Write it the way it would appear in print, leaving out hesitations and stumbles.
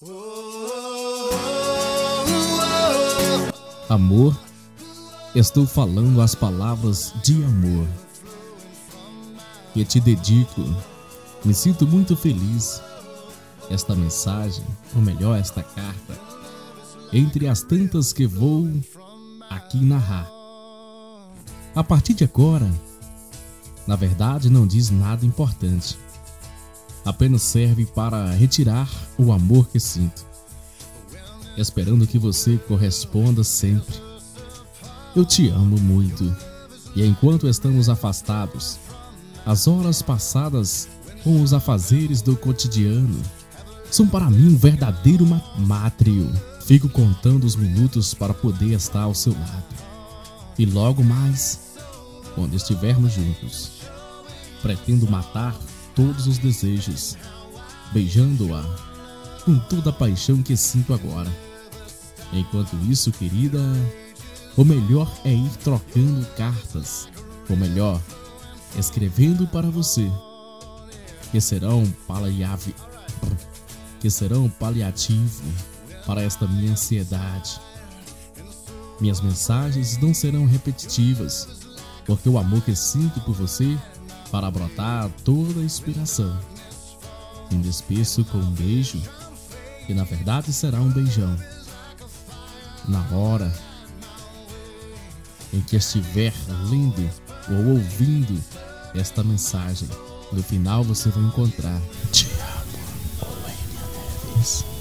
Amor, estou falando as palavras de amor que te dedico. Me sinto muito feliz. Esta mensagem, ou melhor, esta carta, entre as tantas que vou aqui narrar. A partir de agora, na verdade, não diz nada importante. Apenas serve para retirar o amor que sinto, esperando que você corresponda sempre. Eu te amo muito, e enquanto estamos afastados, as horas passadas com os afazeres do cotidiano são para mim um verdadeiro mátrio. Fico contando os minutos para poder estar ao seu lado. E logo mais, quando estivermos juntos, pretendo matar todos os desejos, beijando-a com toda a paixão que sinto agora. Enquanto isso, querida, o melhor é ir trocando cartas, ou melhor, escrevendo para você, que serão paliativo para esta minha ansiedade. Minhas mensagens não serão repetitivas, porque o amor que sinto por você para brotar toda a inspiração. Me despeço com um beijo, que na verdade será um beijão. Na hora em que estiver lendo ou ouvindo esta mensagem, no final você vai encontrar: te amo, William Neves.